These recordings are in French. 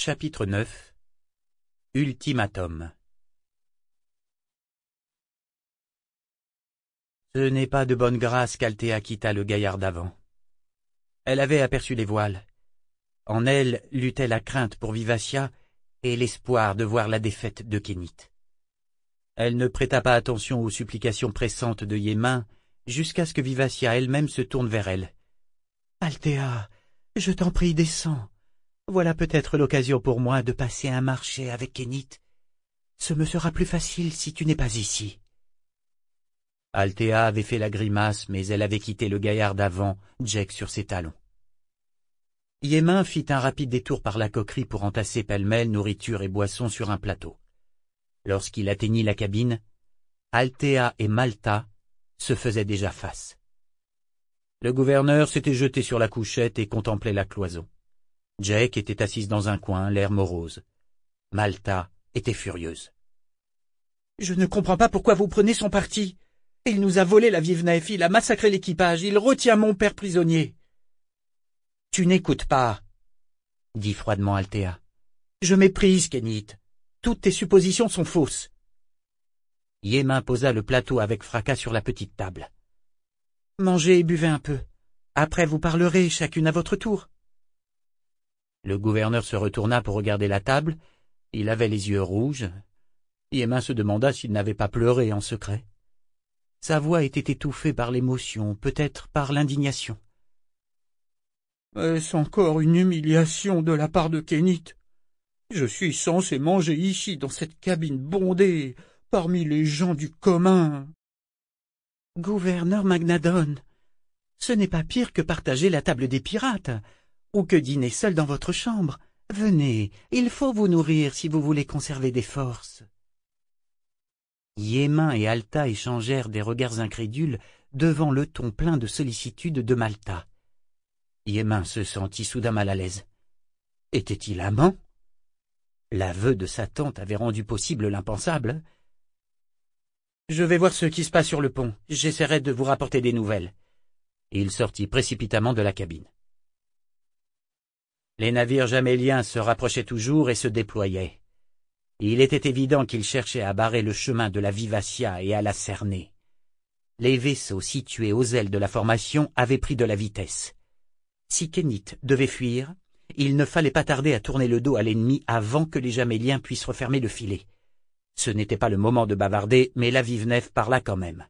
Chapitre 9. Ultimatum. Ce n'est pas de bonne grâce qu'Althea quitta le gaillard d'avant. Elle avait aperçu les voiles. En elle luttait la crainte pour Vivacia et l'espoir de voir la défaite de Kénith. Elle ne prêta pas attention aux supplications pressantes de Yémin jusqu'à ce que Vivacia elle-même se tourne vers elle. « Althea, je t'en prie, descends. Voilà peut-être l'occasion pour moi de passer un marché avec Kénith. Ce me sera plus facile si tu n'es pas ici. » Althea avait fait la grimace, mais elle avait quitté le gaillard d'avant, Jack sur ses talons. Yémin fit un rapide détour par la coquerie pour entasser pêle-mêle nourriture et boissons sur un plateau. Lorsqu'il atteignit la cabine, Althea et Malta se faisaient déjà face. Le gouverneur s'était jeté sur la couchette et contemplait la cloison. Jack était assise dans un coin, l'air morose. Malta était furieuse. « Je ne comprends pas pourquoi vous prenez son parti. Il nous a volé la vive nef, il a massacré l'équipage, il retient mon père prisonnier. »« Tu n'écoutes pas, » dit froidement Althea. « Je méprise Kénith. Toutes tes suppositions sont fausses. » Yémin posa le plateau avec fracas sur la petite table. « Mangez et buvez un peu. Après vous parlerez chacune à votre tour. » Le gouverneur se retourna pour regarder la table. Il avait les yeux rouges. Yémin se demanda s'il n'avait pas pleuré en secret. Sa voix était étouffée par l'émotion, peut-être par l'indignation. « Est-ce encore une humiliation de la part de Kénith? Je suis censé manger ici, dans cette cabine bondée, parmi les gens du commun. »« Gouverneur Magnadon, ce n'est pas pire que partager la table des pirates. Ou que dîner seul dans votre chambre. Venez, il faut vous nourrir si vous voulez conserver des forces. » Yémin et Alta échangèrent des regards incrédules devant le ton plein de sollicitude de Malta. Yémin se sentit soudain mal à l'aise. Était-il amant? L'aveu de sa tante avait rendu possible l'impensable. « Je vais voir ce qui se passe sur le pont. J'essaierai de vous rapporter des nouvelles. » Il sortit précipitamment de la cabine. Les navires jaméliens se rapprochaient toujours et se déployaient. Il était évident qu'ils cherchaient à barrer le chemin de la Vivacia et à la cerner. Les vaisseaux situés aux ailes de la formation avaient pris de la vitesse. Si Kénith devait fuir, il ne fallait pas tarder à tourner le dos à l'ennemi avant que les jaméliens puissent refermer le filet. Ce n'était pas le moment de bavarder, mais la vive nef parla quand même.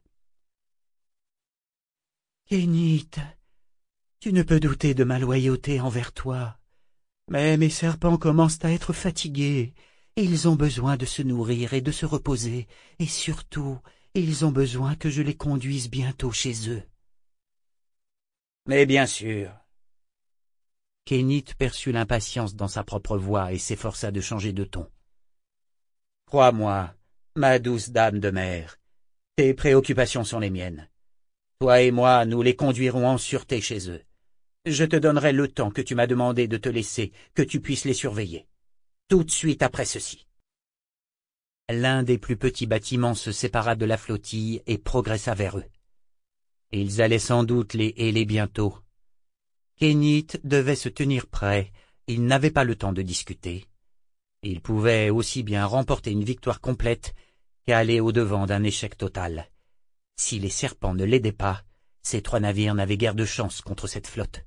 « Kénith, tu ne peux douter de ma loyauté envers toi. Mais mes serpents commencent à être fatigués. Ils ont besoin de se nourrir et de se reposer, et surtout, ils ont besoin que je les conduise bientôt chez eux. »« Mais bien sûr. » Kénith perçut l'impatience dans sa propre voix et s'efforça de changer de ton. « Crois-moi, ma douce dame de mer, tes préoccupations sont les miennes. Toi et moi, nous les conduirons en sûreté chez eux. Je te donnerai le temps que tu m'as demandé de te laisser, que tu puisses les surveiller. Tout de suite après ceci. » L'un des plus petits bâtiments se sépara de la flottille et progressa vers eux. Ils allaient sans doute les héler bientôt. Kénith devait se tenir prêt, il n'avait pas le temps de discuter. Il pouvait aussi bien remporter une victoire complète qu'aller au-devant d'un échec total. Si les serpents ne l'aidaient pas, ces trois navires n'avaient guère de chance contre cette flotte.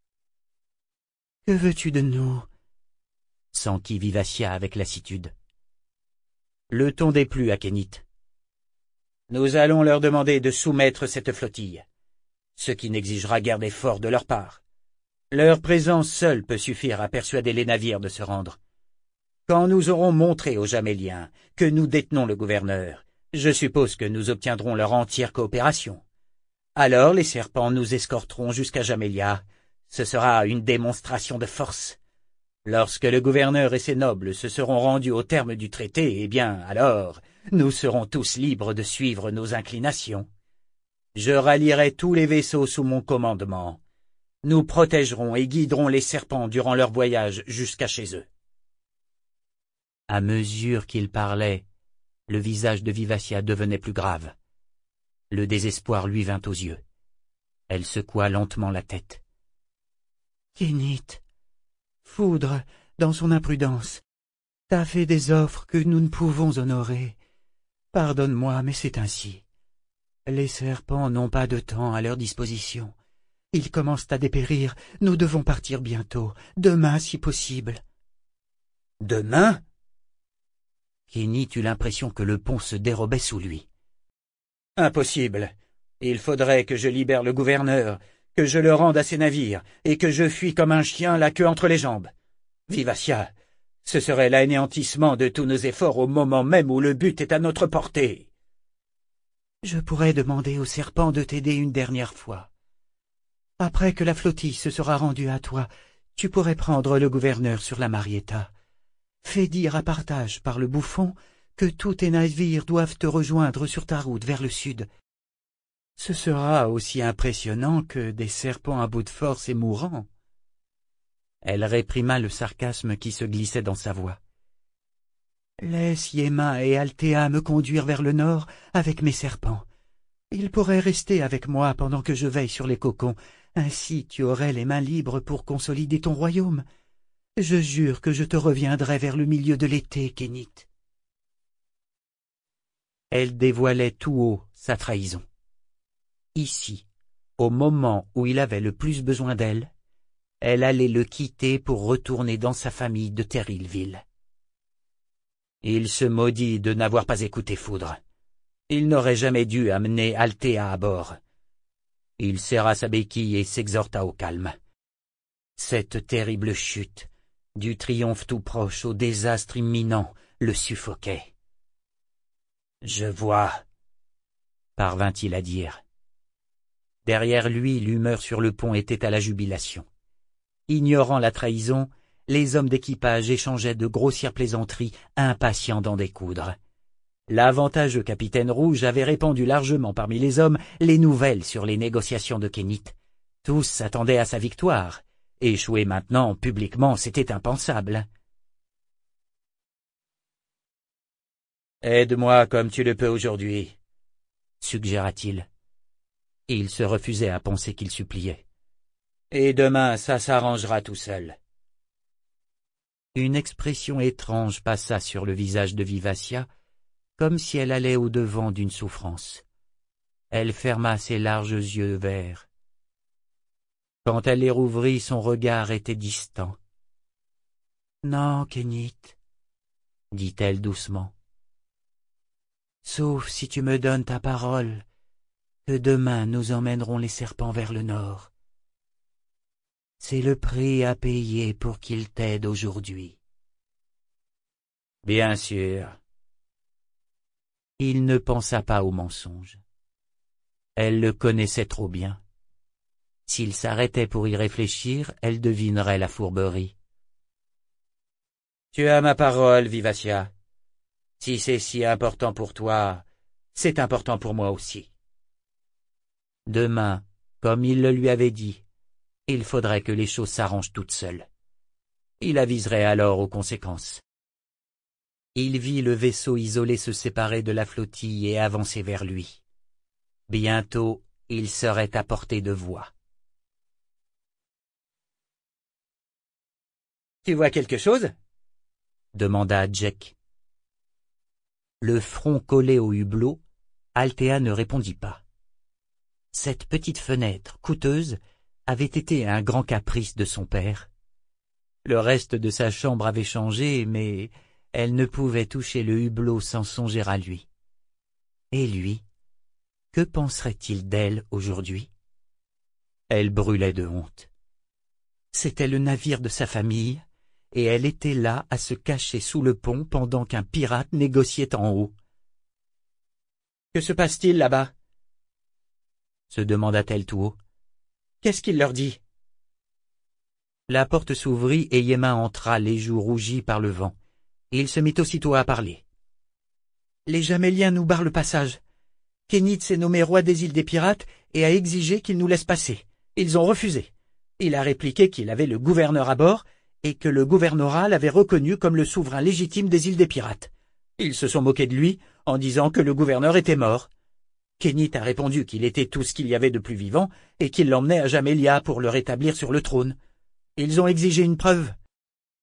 « Que veux-tu de nous ?» s'enquit Vivacia avec lassitude. Le ton déplut à Kénith. « Nous allons leur demander de soumettre cette flottille, ce qui n'exigera guère d'efforts de leur part. Leur présence seule peut suffire à persuader les navires de se rendre. Quand nous aurons montré aux Jaméliens que nous détenons le gouverneur, je suppose que nous obtiendrons leur entière coopération. Alors les serpents nous escorteront jusqu'à Jamélia. Ce sera une démonstration de force. Lorsque le gouverneur et ses nobles se seront rendus au terme du traité, eh bien, alors, nous serons tous libres de suivre nos inclinations. Je rallierai tous les vaisseaux sous mon commandement. Nous protégerons et guiderons les serpents durant leur voyage jusqu'à chez eux. » À mesure qu'il parlait, le visage de Vivacia devenait plus grave. Le désespoir lui vint aux yeux. Elle secoua lentement la tête. « Kénith, foudre, dans son imprudence, t'a fait des offres que nous ne pouvons honorer. Pardonne-moi, mais c'est ainsi. Les serpents n'ont pas de temps à leur disposition. Ils commencent à dépérir, nous devons partir bientôt, demain si possible. » « Demain ?» Kenny eut l'impression que le pont se dérobait sous lui. « Impossible. Il faudrait que je libère le gouverneur, que je le rende à ses navires, et que je fuis comme un chien la queue entre les jambes. Vivassia, ce serait l'anéantissement de tous nos efforts au moment même où le but est à notre portée. »« Je pourrais demander au serpent de t'aider une dernière fois. Après que la flottille se sera rendue à toi, tu pourrais prendre le gouverneur sur la Marietta. Fais dire à Partage par le bouffon que tous tes navires doivent te rejoindre sur ta route vers le sud. Ce sera aussi impressionnant que des serpents à bout de force et mourants. » Elle réprima le sarcasme qui se glissait dans sa voix. « Laisse Yéma et Althea me conduire vers le nord avec mes serpents. Ils pourraient rester avec moi pendant que je veille sur les cocons. Ainsi tu aurais les mains libres pour consolider ton royaume. Je jure que je te reviendrai vers le milieu de l'été, Kénit. » Elle dévoilait tout haut sa trahison. Ici, au moment où il avait le plus besoin d'elle, elle allait le quitter pour retourner dans sa famille de Terrillville. Il se maudit de n'avoir pas écouté Foudre. Il n'aurait jamais dû amener Althea à bord. Il serra sa béquille et s'exhorta au calme. Cette terrible chute, du triomphe tout proche au désastre imminent, le suffoquait. « Je vois, » parvint-il à dire. Derrière lui, l'humeur sur le pont était à la jubilation. Ignorant la trahison, les hommes d'équipage échangeaient de grossières plaisanteries, impatients d'en découdre. L'avantageux capitaine Rouge avait répandu largement parmi les hommes les nouvelles sur les négociations de Kénit. Tous s'attendaient à sa victoire. Échouer maintenant, publiquement, c'était impensable. « Aide-moi comme tu le peux aujourd'hui, » suggéra-t-il. Il se refusait à penser qu'il suppliait. « Et demain, ça s'arrangera tout seul. » Une expression étrange passa sur le visage de Vivassia, comme si elle allait au-devant d'une souffrance. Elle ferma ses larges yeux verts. Quand elle les rouvrit, son regard était distant. « Non, Kénit, » dit-elle doucement. « Sauf si tu me donnes ta parole, que demain nous emmènerons les serpents vers le nord. C'est le prix à payer pour qu'ils t'aident aujourd'hui. » « Bien sûr. » Il ne pensa pas au mensonge. Elle le connaissait trop bien. S'il s'arrêtait pour y réfléchir, elle devinerait la fourberie. « Tu as ma parole, Vivassia. Si c'est si important pour toi, c'est important pour moi aussi. » Demain, comme il le lui avait dit, il faudrait que les choses s'arrangent toutes seules. Il aviserait alors aux conséquences. Il vit le vaisseau isolé se séparer de la flottille et avancer vers lui. Bientôt, il serait à portée de voix. « Tu vois quelque chose ?» demanda Jack. Le front collé au hublot, Althea ne répondit pas. Cette petite fenêtre, coûteuse, avait été un grand caprice de son père. Le reste de sa chambre avait changé, mais elle ne pouvait toucher le hublot sans songer à lui. Et lui, que penserait-il d'elle aujourd'hui? Elle brûlait de honte. C'était le navire de sa famille, et elle était là à se cacher sous le pont pendant qu'un pirate négociait en haut. « Que se passe-t-il là-bas » se demanda-t-elle tout haut. « Qu'est-ce qu'il leur dit ?» La porte s'ouvrit et Yéma entra, les joues rougies par le vent. Il se mit aussitôt à parler. « Les Jaméliens nous barrent le passage. Kénit s'est nommé roi des îles des pirates et a exigé qu'ils nous laissent passer. Ils ont refusé. Il a répliqué qu'il avait le gouverneur à bord et que le gouvernorat l'avait reconnu comme le souverain légitime des îles des pirates. Ils se sont moqués de lui en disant que le gouverneur était mort. Kénit a répondu qu'il était tout ce qu'il y avait de plus vivant et qu'il l'emmenait à Jamélia pour le rétablir sur le trône. Ils ont exigé une preuve.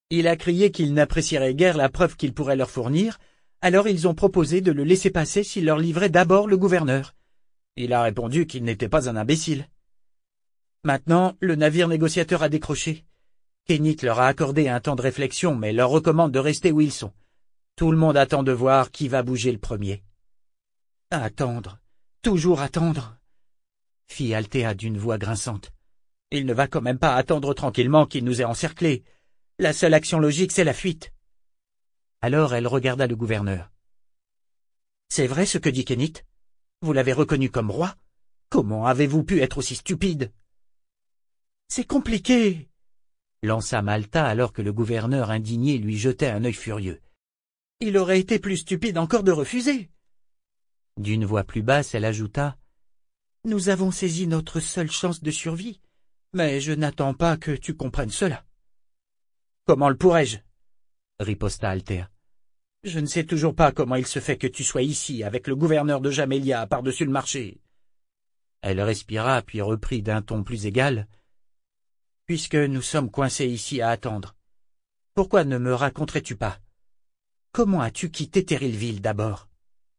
Il a crié qu'il n'apprécierait guère la preuve qu'il pourrait leur fournir, alors ils ont proposé de le laisser passer s'il leur livrait d'abord le gouverneur. Il a répondu qu'il n'était pas un imbécile. Maintenant, le navire négociateur a décroché. Kenneth leur a accordé un temps de réflexion, mais leur recommande de rester où ils sont. Tout le monde attend de voir qui va bouger le premier. Attendre, toujours attendre, fit Althea d'une voix grinçante. Il ne va quand même pas attendre tranquillement qu'il nous ait encerclés. La seule action logique, c'est la fuite. Alors elle regarda le gouverneur. C'est vrai ce que dit Kenneth? Vous l'avez reconnu comme roi? Comment avez-vous pu être aussi stupide? C'est compliqué, lança Malta alors que le gouverneur indigné lui jetait un œil furieux. Il aurait été plus stupide encore de refuser. D'une voix plus basse, elle ajouta. Nous avons saisi notre seule chance de survie, mais je n'attends pas que tu comprennes cela. Comment le pourrais-je? Riposta Althea. Je ne sais toujours pas comment il se fait que tu sois ici avec le gouverneur de Jamélia par-dessus le marché. Elle respira puis reprit d'un ton plus égal. Puisque nous sommes coincés ici à attendre, pourquoi ne me raconterais-tu pas? Comment as-tu quitté Terrillville d'abord?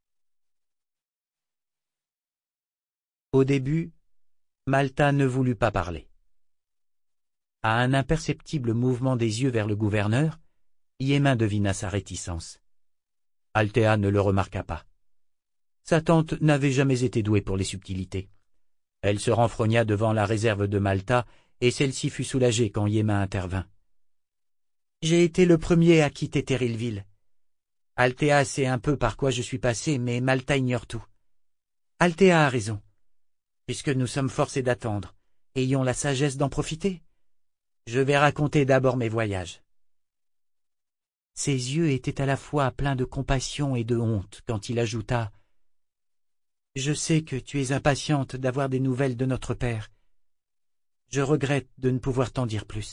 Au début, Malta ne voulut pas parler. À un imperceptible mouvement des yeux vers le gouverneur, Yémin devina sa réticence. Althea ne le remarqua pas. Sa tante n'avait jamais été douée pour les subtilités. Elle se renfrogna devant la réserve de Malta, et celle-ci fut soulagée quand Yémin intervint. « J'ai été le premier à quitter Terrillville. Althea sait un peu par quoi je suis passé, mais Malta ignore tout. Althea a raison. Puisque nous sommes forcés d'attendre, ayons la sagesse d'en profiter. Je vais raconter d'abord mes voyages. » Ses yeux étaient à la fois pleins de compassion et de honte quand il ajouta « Je sais que tu es impatiente d'avoir des nouvelles de notre père. Je regrette de ne pouvoir t'en dire plus. »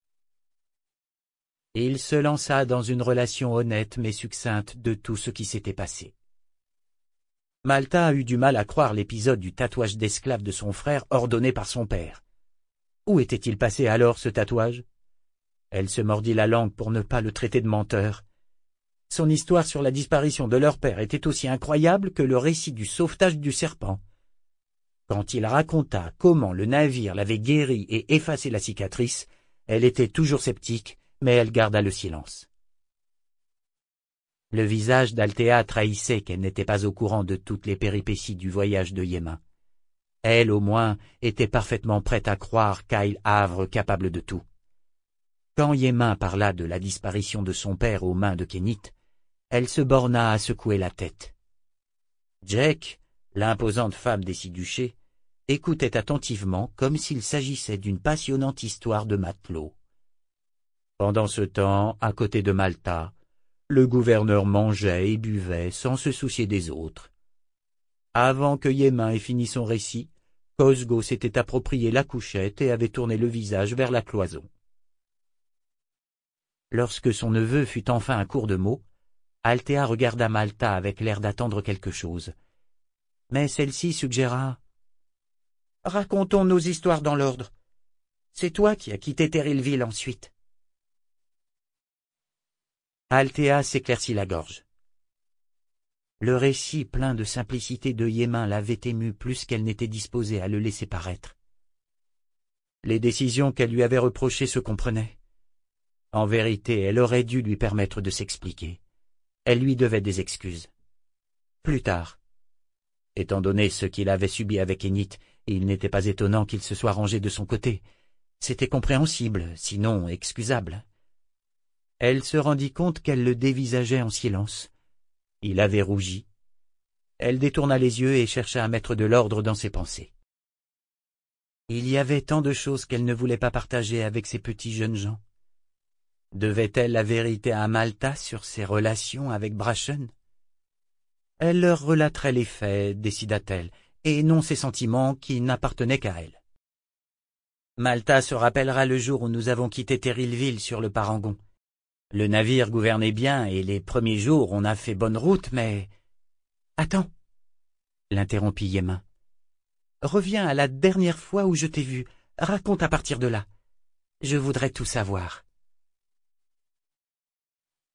Il se lança dans une relation honnête mais succincte de tout ce qui s'était passé. Malta a eu du mal à croire l'épisode du tatouage d'esclave de son frère ordonné par son père. Où était-il passé alors ce tatouage? Elle se mordit la langue pour ne pas le traiter de menteur. Son histoire sur la disparition de leur père était aussi incroyable que le récit du sauvetage du serpent. Quand il raconta comment le navire l'avait guéri et effacé la cicatrice, elle était toujours sceptique, mais elle garda le silence. Le visage d'Althea trahissait qu'elle n'était pas au courant de toutes les péripéties du voyage de Yémin. Elle, au moins, était parfaitement prête à croire Kyle Havre capable de tout. Quand Yémin parla de la disparition de son père aux mains de Kenneth, elle se borna à secouer la tête. Jack, l'imposante femme des Six-Duchés, écoutait attentivement comme s'il s'agissait d'une passionnante histoire de matelot. Pendant ce temps, à côté de Malta, le gouverneur mangeait et buvait sans se soucier des autres. Avant que Yémin ait fini son récit, Cosgo s'était approprié la couchette et avait tourné le visage vers la cloison. Lorsque son neveu fut enfin à court de mots, Althea regarda Malta avec l'air d'attendre quelque chose. Mais celle-ci suggéra « Racontons nos histoires dans l'ordre. C'est toi qui as quitté Terrillville ensuite. » Althea s'éclaircit la gorge. Le récit plein de simplicité de Yémin l'avait émue plus qu'elle n'était disposée à le laisser paraître. Les décisions qu'elle lui avait reprochées se comprenaient. En vérité, elle aurait dû lui permettre de s'expliquer. Elle lui devait des excuses. Plus tard. Étant donné ce qu'il avait subi avec Kenneth, il n'était pas étonnant qu'il se soit rangé de son côté. C'était compréhensible, sinon excusable. Elle se rendit compte qu'elle le dévisageait en silence. Il avait rougi. Elle détourna les yeux et chercha à mettre de l'ordre dans ses pensées. Il y avait tant de choses qu'elle ne voulait pas partager avec ces petits jeunes gens. Devait-elle la vérité à Malta sur ses relations avec Brachen? Elle leur relaterait les faits, décida-t-elle, et non ses sentiments qui n'appartenaient qu'à elle. Malta se rappellera le jour où nous avons quitté Terrillville sur le Parangon. Le navire gouvernait bien et les premiers jours on a fait bonne route, mais... Attends, l'interrompit Yémin. Reviens à la dernière fois où je t'ai vu, raconte à partir de là. Je voudrais tout savoir.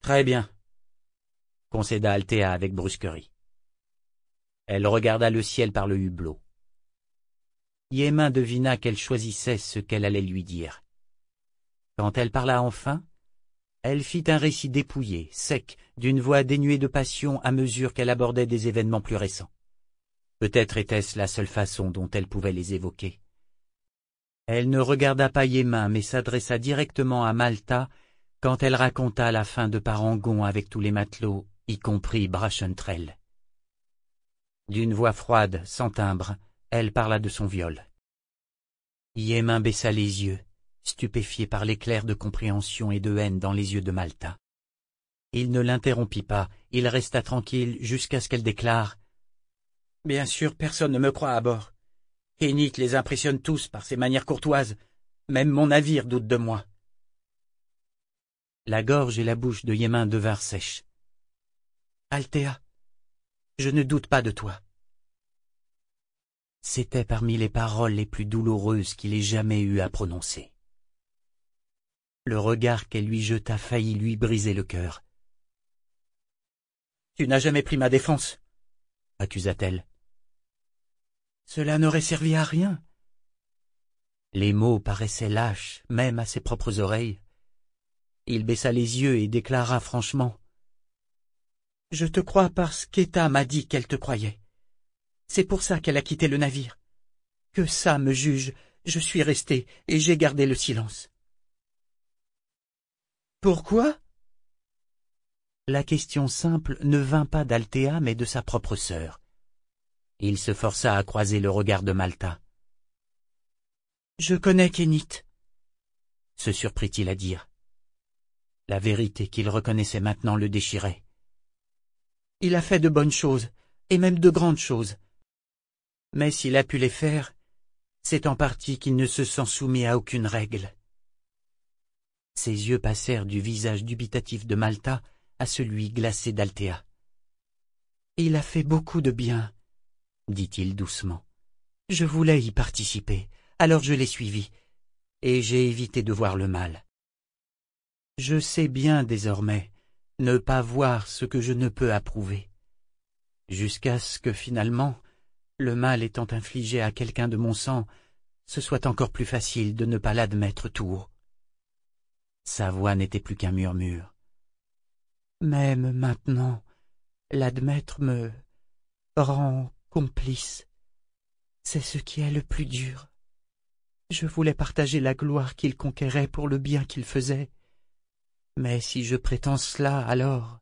Très bien, concéda Althea avec brusquerie. Elle regarda le ciel par le hublot. Yémin devina qu'elle choisissait ce qu'elle allait lui dire. Quand elle parla enfin, elle fit un récit dépouillé, sec, d'une voix dénuée de passion à mesure qu'elle abordait des événements plus récents. Peut-être était-ce la seule façon dont elle pouvait les évoquer. Elle ne regarda pas Yémin, mais s'adressa directement à Malta quand elle raconta la fin de Parangon avec tous les matelots, y compris Brachentrel. D'une voix froide, sans timbre, elle parla de son viol. Yémin baissa les yeux, stupéfié par l'éclair de compréhension et de haine dans les yeux de Malta. Il ne l'interrompit pas, il resta tranquille jusqu'à ce qu'elle déclare « Bien sûr, personne ne me croit à bord. Enid les impressionne tous par ses manières courtoises. Même mon navire doute de moi. » La gorge et la bouche de Yémin devinrent sèches. « Althea, je ne doute pas de toi. » C'était parmi les paroles les plus douloureuses qu'il ait jamais eu à prononcer. Le regard qu'elle lui jeta faillit lui briser le cœur. « Tu n'as jamais pris ma défense, » accusa-t-elle. « Cela n'aurait servi à rien. » Les mots paraissaient lâches, même à ses propres oreilles. Il baissa les yeux et déclara franchement « Je te crois parce qu'Eta m'a dit qu'elle te croyait. C'est pour ça qu'elle a quitté le navire. Que ça me juge, je suis resté et j'ai gardé le silence. » Pourquoi? La question simple ne vint pas d'Althea mais de sa propre sœur. Il se força à croiser le regard de Malta. « Je connais Kénit, » se surprit-il à dire. La vérité qu'il reconnaissait maintenant le déchirait. Il a fait de bonnes choses, et même de grandes choses. Mais s'il a pu les faire, c'est en partie qu'il ne se sent soumis à aucune règle. Ses yeux passèrent du visage dubitatif de Malta à celui glacé d'Althea. Il a fait beaucoup de bien, dit-il doucement. Je voulais y participer, alors je l'ai suivi, et j'ai évité de voir le mal. Je sais bien désormais ne pas voir ce que je ne peux approuver, jusqu'à ce que finalement, le mal étant infligé à quelqu'un de mon sang, ce soit encore plus facile de ne pas l'admettre tout haut. Sa voix n'était plus qu'un murmure. Même maintenant, l'admettre me rend complice. C'est ce qui est le plus dur. Je voulais partager la gloire qu'il conquérait pour le bien qu'il faisait. Mais si je prétends cela, alors...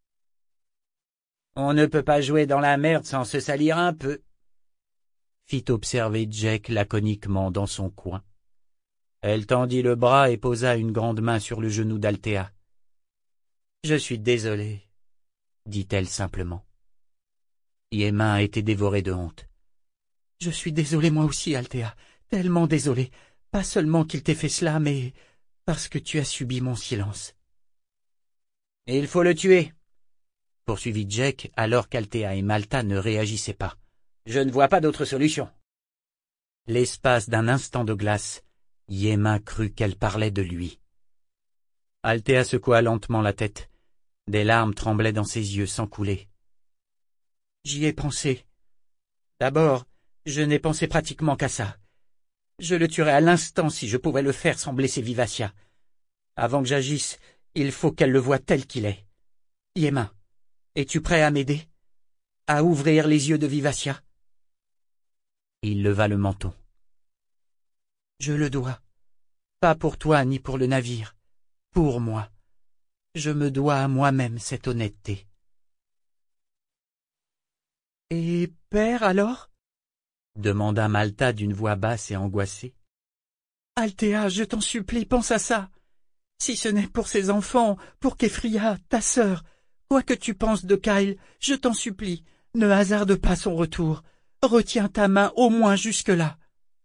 On ne peut pas jouer dans la merde sans se salir un peu, fit observer Jack laconiquement dans son coin. Elle tendit le bras et posa une grande main sur le genou d'Althea. « Je suis désolée, » dit-elle simplement. Yémin était dévoré de honte. « Je suis désolée moi aussi, Althea, tellement désolée, pas seulement qu'il t'ait fait cela, mais parce que tu as subi mon silence. »« Il faut le tuer, » poursuivit Jack alors qu'Althea et Malta ne réagissaient pas. « Je ne vois pas d'autre solution. » L'espace d'un instant de glace, Yémin crut qu'elle parlait de lui. Althea secoua lentement la tête. Des larmes tremblaient dans ses yeux sans couler. « J'y ai pensé. D'abord, je n'ai pensé pratiquement qu'à ça. Je le tuerais à l'instant si je pouvais le faire sans blesser Vivacia. Avant que j'agisse, il faut qu'elle le voie tel qu'il est. Yémin, es-tu prêt à m'aider? À ouvrir les yeux de Vivacia? » Il leva le menton. « Je le dois. Pas pour toi ni pour le navire. Pour moi. Je me dois à moi-même cette honnêteté. »« Et père alors ?» demanda Malta d'une voix basse et angoissée. « Althea, je t'en supplie, pense à ça. Si ce n'est pour ses enfants, pour Keffria, ta sœur, quoi que tu penses de Kyle, je t'en supplie, ne hasarde pas son retour. Retiens ta main au moins jusque-là. »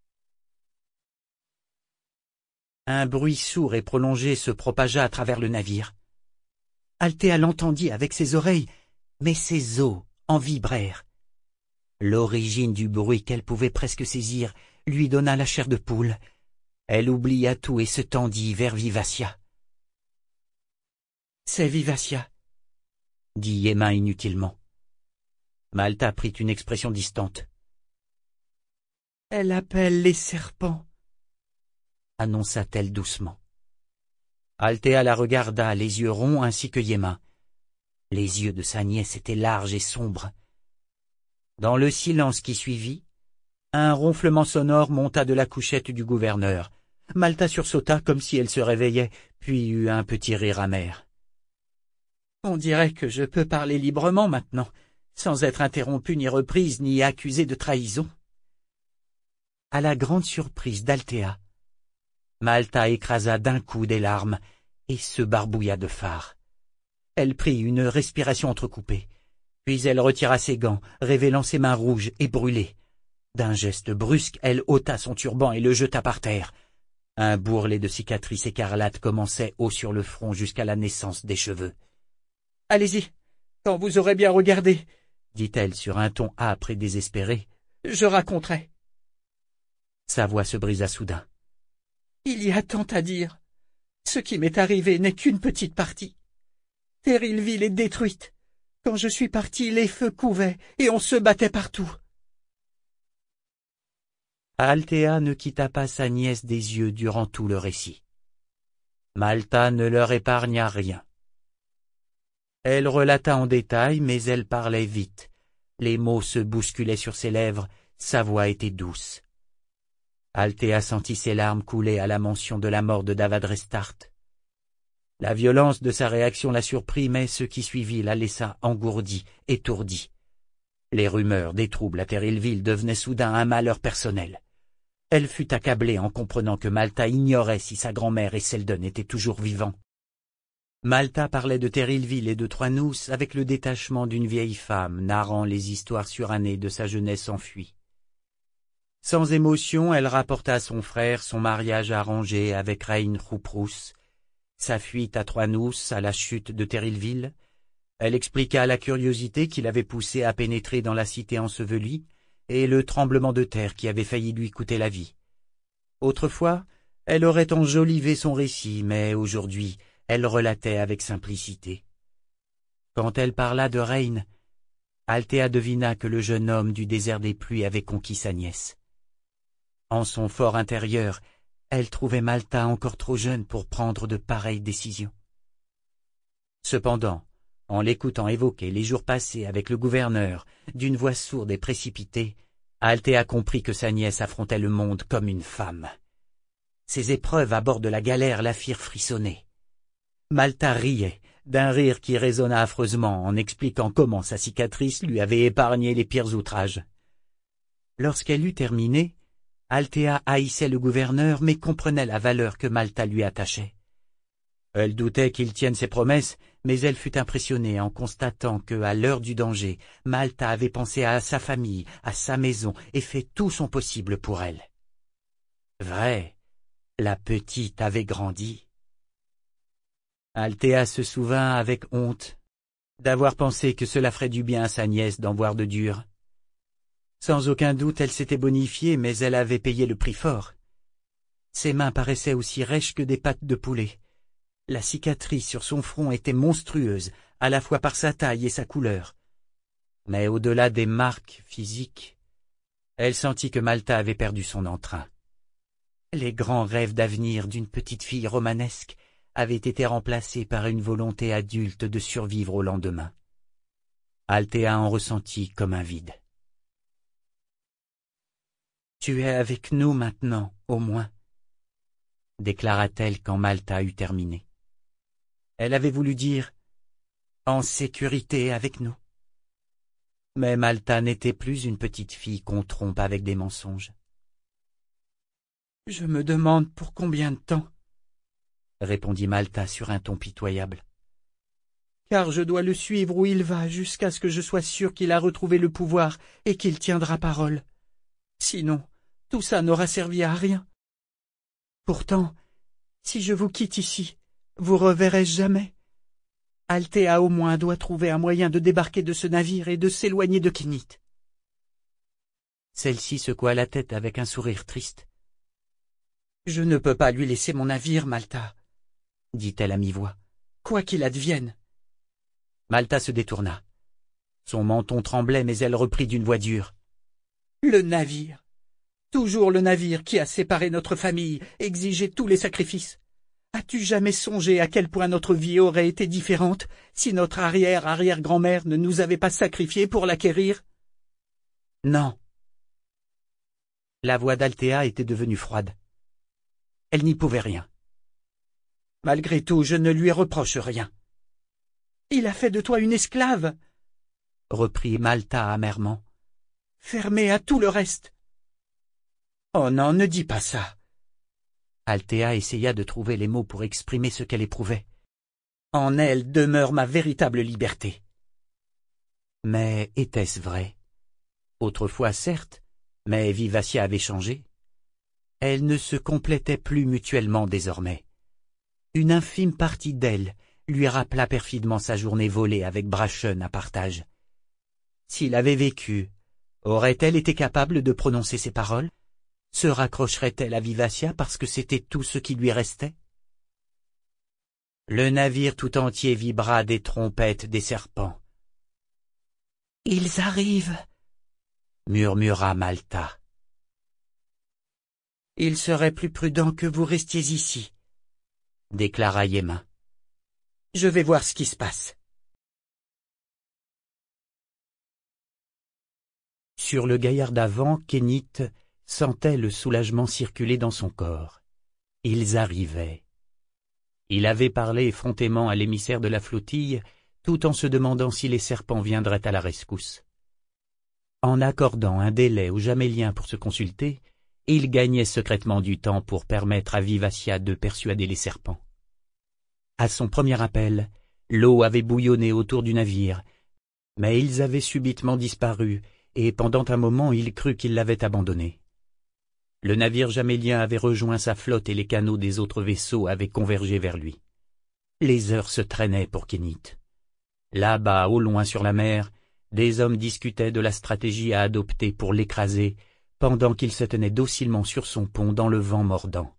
Un bruit sourd et prolongé se propagea à travers le navire. Althea l'entendit avec ses oreilles, mais ses os en vibrèrent. L'origine du bruit qu'elle pouvait presque saisir lui donna la chair de poule. Elle oublia tout et se tendit vers Vivacia. C'est Vivacia, dit Yémin inutilement. Malta prit une expression distante. Elle appelle les serpents, annonça-t-elle doucement. Althea la regarda, les yeux ronds ainsi que Yémin. Les yeux de sa nièce étaient larges et sombres. Dans le silence qui suivit, un ronflement sonore monta de la couchette du gouverneur. Malta sursauta comme si elle se réveillait, puis eut un petit rire amer. « On dirait que je peux parler librement maintenant, sans être interrompue ni reprise ni accusée de trahison. » À la grande surprise d'Althea, Malta écrasa d'un coup des larmes et se barbouilla de fard. Elle prit une respiration entrecoupée, puis elle retira ses gants, révélant ses mains rouges et brûlées. D'un geste brusque, elle ôta son turban et le jeta par terre. Un bourrelet de cicatrices écarlates commençait haut sur le front jusqu'à la naissance des cheveux. « Allez-y, quand vous aurez bien regardé, » dit-elle sur un ton âpre et désespéré, « je raconterai. » Sa voix se brisa soudain. « Il y a tant à dire. Ce qui m'est arrivé n'est qu'une petite partie. Terrillville est détruite. Quand je suis parti, les feux couvaient et on se battait partout. » Althea ne quitta pas sa nièce des yeux durant tout le récit. Malta ne leur épargna rien. Elle relata en détail, mais elle parlait vite. Les mots se bousculaient sur ses lèvres, sa voix était douce. Althea sentit ses larmes couler à la mention de la mort de Davadrestart. La violence de sa réaction la surprit, mais ce qui suivit la laissa engourdie, étourdie. Les rumeurs des troubles à Terrillville devenaient soudain un malheur personnel. Elle fut accablée en comprenant que Malta ignorait si sa grand-mère et Selden étaient toujours vivants. Malta parlait de Terrillville et de Troinouse avec le détachement d'une vieille femme narrant les histoires surannées de sa jeunesse enfuie. Sans émotion, elle rapporta à son frère son mariage arrangé avec Reine Rouprous, sa fuite à Troinouse à la chute de Terrillville. Elle expliqua la curiosité qui l'avait poussée à pénétrer dans la cité ensevelie et le tremblement de terre qui avait failli lui coûter la vie. Autrefois, elle aurait enjolivé son récit, mais aujourd'hui, elle relatait avec simplicité. Quand elle parla de Reine, Althea devina que le jeune homme du désert des pluies avait conquis sa nièce. En son fort intérieur, elle trouvait Malta encore trop jeune pour prendre de pareilles décisions. Cependant, en l'écoutant évoquer les jours passés avec le gouverneur, d'une voix sourde et précipitée, Althea comprit que sa nièce affrontait le monde comme une femme. Ses épreuves à bord de la galère la firent frissonner. Malta riait, d'un rire qui résonna affreusement en expliquant comment sa cicatrice lui avait épargné les pires outrages. Lorsqu'elle eut terminé, Althea haïssait le gouverneur mais comprenait la valeur que Malta lui attachait. Elle doutait qu'il tienne ses promesses, mais elle fut impressionnée en constatant que, à l'heure du danger, Malta avait pensé à sa famille, à sa maison, et fait tout son possible pour elle. Vrai, la petite avait grandi. Althea se souvint avec honte d'avoir pensé que cela ferait du bien à sa nièce d'en voir de dur. Sans aucun doute, elle s'était bonifiée, mais elle avait payé le prix fort. Ses mains paraissaient aussi rêches que des pattes de poulet. La cicatrice sur son front était monstrueuse, à la fois par sa taille et sa couleur. Mais au-delà des marques physiques, elle sentit que Malta avait perdu son entrain. Les grands rêves d'avenir d'une petite fille romanesque avaient été remplacés par une volonté adulte de survivre au lendemain. Althea en ressentit comme un vide. « Tu es avec nous maintenant, au moins, » déclara-t-elle quand Malta eut terminé. Elle avait voulu dire « en sécurité avec nous ». Mais Malta n'était plus une petite fille qu'on trompe avec des mensonges. « Je me demande pour combien de temps » répondit Malta sur un ton pitoyable. « Car je dois le suivre où il va jusqu'à ce que je sois sûre qu'il a retrouvé le pouvoir et qu'il tiendra parole. Sinon, tout ça n'aura servi à rien. Pourtant, si je vous quitte ici, vous reverrai-je jamais. Althea au moins doit trouver un moyen de débarquer de ce navire et de s'éloigner de Kinith. » Celle-ci secoua la tête avec un sourire triste. « Je ne peux pas lui laisser mon navire, Malta, » dit-elle à mi-voix. « quoi qu'il advienne. Malta se détourna. Son menton tremblait, mais elle reprit d'une voix dure. Le navire. Toujours le navire qui a séparé notre famille, exigé tous les sacrifices. As-tu jamais songé à quel point notre vie aurait été différente si notre arrière-arrière-grand-mère ne nous avait pas sacrifiés pour l'acquérir? Non. La voix d'Althea était devenue froide. Elle n'y pouvait rien. Malgré tout, je ne lui reproche rien. Il a fait de toi une esclave, reprit Malta amèrement, fermée à tout le reste. Oh non, ne dis pas ça. Althea essaya de trouver les mots pour exprimer ce qu'elle éprouvait. En elle demeure ma véritable liberté. Mais était-ce vrai? Autrefois, certes, mais Vivacia avait changé. Elles ne se complétaient plus mutuellement désormais. Une infime partie d'elle lui rappela perfidement sa journée volée avec Brachen à partage. S'il avait vécu, aurait-elle été capable de prononcer ces paroles? Se raccrocherait-elle à Vivacia parce que c'était tout ce qui lui restait? Le navire tout entier vibra des trompettes des serpents. « Ils arrivent !» murmura Malta. « Il serait plus prudent que vous restiez ici, » déclara Yémin. « Je vais voir ce qui se passe. » Sur le gaillard d'avant, Kénit sentait le soulagement circuler dans son corps. Ils arrivaient. Il avait parlé effrontément à l'émissaire de la flottille, tout en se demandant si les serpents viendraient à la rescousse. En accordant un délai aux Jaméliens pour se consulter, il gagnait secrètement du temps pour permettre à Vivacia de persuader les serpents. À son premier appel, l'eau avait bouillonné autour du navire, mais ils avaient subitement disparu, et pendant un moment il crut qu'ils l'avaient abandonné. Le navire jamélien avait rejoint sa flotte et les canots des autres vaisseaux avaient convergé vers lui. Les heures se traînaient pour Kénit. Là-bas, au loin sur la mer, des hommes discutaient de la stratégie à adopter pour l'écraser, pendant qu'il se tenait docilement sur son pont dans le vent mordant.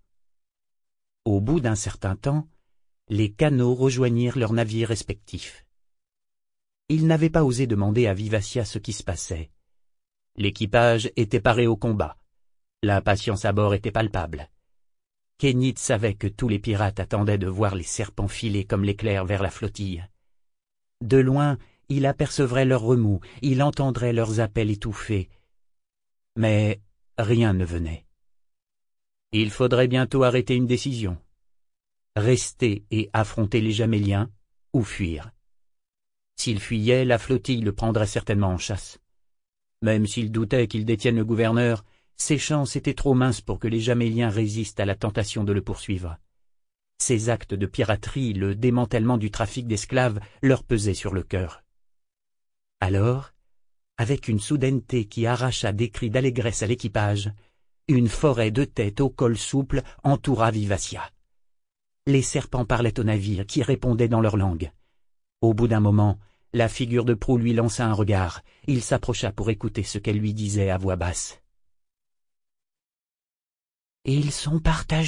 Au bout d'un certain temps, les canots rejoignirent leurs navires respectifs. Ils n'avaient pas osé demander à Vivacia ce qui se passait. L'équipage était paré au combat. L'impatience à bord était palpable. Kénit savait que tous les pirates attendaient de voir les serpents filer comme l'éclair vers la flottille. De loin, il apercevrait leurs remous, il entendrait leurs appels étouffés. Mais rien ne venait. Il faudrait bientôt arrêter une décision. Rester et affronter les Jaméliens, ou fuir. S'il fuyait, la flottille le prendrait certainement en chasse. Même s'il doutait qu'il détienne le gouverneur, ses chances étaient trop minces pour que les Jaméliens résistent à la tentation de le poursuivre. Ces actes de piraterie, le démantèlement du trafic d'esclaves, leur pesaient sur le cœur. Alors, avec une soudaineté qui arracha des cris d'allégresse à l'équipage, une forêt de têtes au col souple entoura Vivacia. Les serpents parlaient au navire, qui répondait dans leur langue. Au bout d'un moment, la figure de proue lui lança un regard. Il s'approcha pour écouter ce qu'elle lui disait à voix basse. « Ils sont partagés, »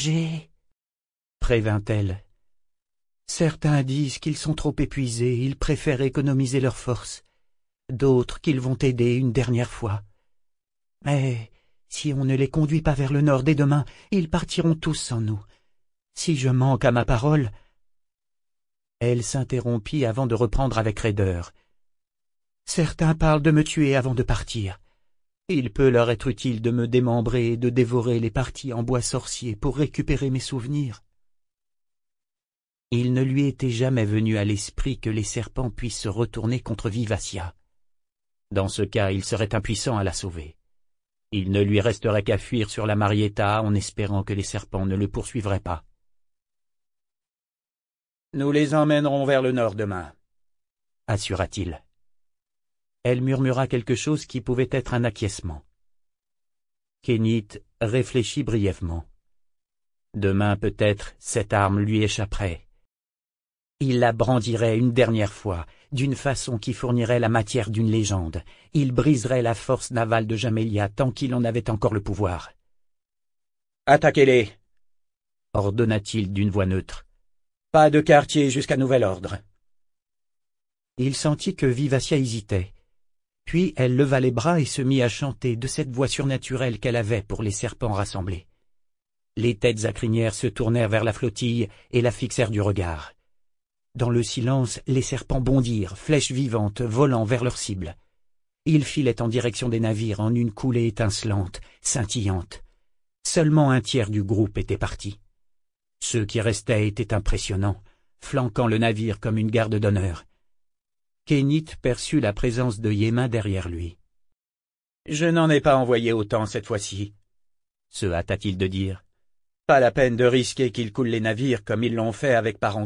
prévint-elle. « Certains disent qu'ils sont trop épuisés, ils préfèrent économiser leurs forces. D'autres qu'ils vont aider une dernière fois. Mais si on ne les conduit pas vers le nord dès demain, ils partiront tous sans nous. Si je manque à ma parole... » Elle s'interrompit avant de reprendre avec raideur. « Certains parlent de me tuer avant de partir. Il peut leur être utile de me démembrer et de dévorer les parties en bois sorcier pour récupérer mes souvenirs. » Il ne lui était jamais venu à l'esprit que les serpents puissent se retourner contre Vivacia. Dans ce cas, il serait impuissant à la sauver. Il ne lui resterait qu'à fuir sur la Marietta en espérant que les serpents ne le poursuivraient pas. « Nous les emmènerons vers le nord demain, » assura-t-il. Elle murmura quelque chose qui pouvait être un acquiescement. Kénit réfléchit brièvement. Demain peut-être cette arme lui échapperait. Il la brandirait une dernière fois, d'une façon qui fournirait la matière d'une légende. Il briserait la force navale de Jamélia tant qu'il en avait encore le pouvoir. « Attaquez-les » ordonna-t-il d'une voix neutre. Pas de quartier jusqu'à nouvel ordre. Il sentit que Vivacia hésitait. Puis elle leva les bras et se mit à chanter de cette voix surnaturelle qu'elle avait pour les serpents rassemblés. Les têtes à crinière se tournèrent vers la flottille et la fixèrent du regard. Dans le silence, les serpents bondirent, flèches vivantes, volant vers leur cible. Ils filaient en direction des navires en une coulée étincelante, scintillante. Seulement un tiers du groupe était parti. Ceux qui restaient étaient impressionnants, flanquant le navire comme une garde d'honneur. Kénit perçut la présence de Yémin derrière lui. « Je n'en ai pas envoyé autant cette fois-ci, » se hâta-t-il de dire. « Pas la peine de risquer qu'ils coulent les navires comme ils l'ont fait avec Parangon. »«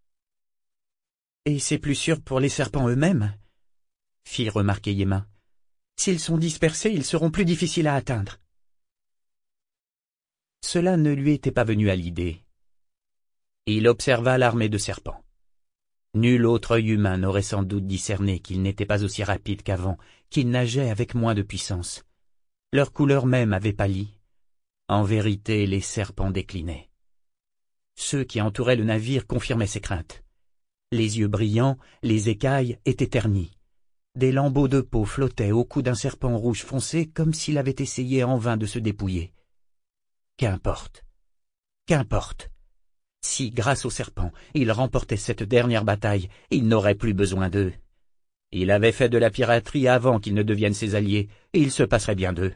Et c'est plus sûr pour les serpents eux-mêmes, » fit remarquer Yémin. « S'ils sont dispersés, ils seront plus difficiles à atteindre. » Cela ne lui était pas venu à l'idée. Il observa l'armée de serpents. Nul autre œil humain n'aurait sans doute discerné qu'ils n'étaient pas aussi rapides qu'avant, qu'ils nageaient avec moins de puissance. Leur couleur même avait pâli. En vérité, les serpents déclinaient. Ceux qui entouraient le navire confirmaient ses craintes. Les yeux brillants, les écailles étaient ternis. Des lambeaux de peau flottaient au cou d'un serpent rouge foncé comme s'il avait essayé en vain de se dépouiller. Qu'importe. Qu'importe. Si, grâce aux serpents, il remportait cette dernière bataille, il n'aurait plus besoin d'eux. Il avait fait de la piraterie avant qu'ils ne deviennent ses alliés, et il se passerait bien d'eux.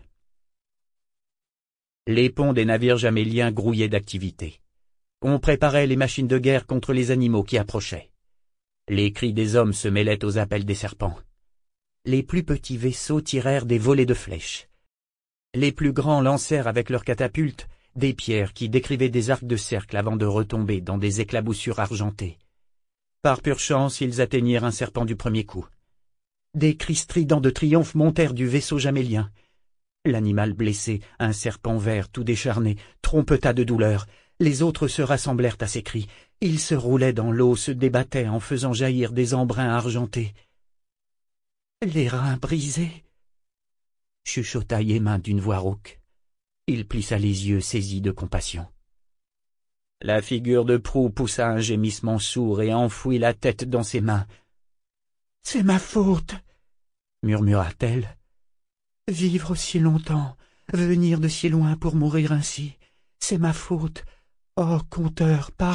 Les ponts des navires jaméliens grouillaient d'activité. On préparait les machines de guerre contre les animaux qui approchaient. Les cris des hommes se mêlaient aux appels des serpents. Les plus petits vaisseaux tirèrent des volées de flèches. Les plus grands lancèrent avec leurs catapultes des pierres qui décrivaient des arcs de cercle avant de retomber dans des éclaboussures argentées. Par pure chance, ils atteignirent un serpent du premier coup. Des cris stridents de triomphe montèrent du vaisseau jamélien. L'animal blessé, un serpent vert tout décharné, trompeta de douleur. Les autres se rassemblèrent à ses cris. Ils se roulaient dans l'eau, se débattaient en faisant jaillir des embruns argentés. « Les reins brisés !» chuchota Yémin d'une voix rauque. Il plissa les yeux saisis de compassion. La figure de proue poussa un gémissement sourd et enfouit la tête dans ses mains. « C'est ma faute, » murmura-t-elle. « Vivre si longtemps, venir de si loin pour mourir ainsi, c'est ma faute. Oh, conteur, pardon. »